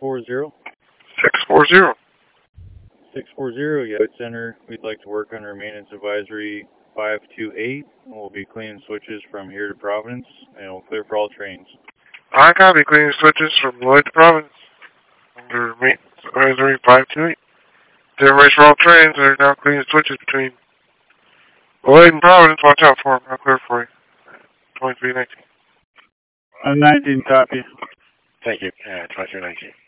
640. 640. 640, Yote Center. We'd like to work under Maintenance Advisory 528. We'll be cleaning switches from here to Providence, and we'll clear for all trains. I copy. Cleaning switches from Lloyd to Providence. Under Maintenance Advisory 528. Everybody's for all trains. They're now cleaning switches between Lloyd and Providence. Watch out for them. I'll clear for you. 2319. 19 copy. Thank you. 2319.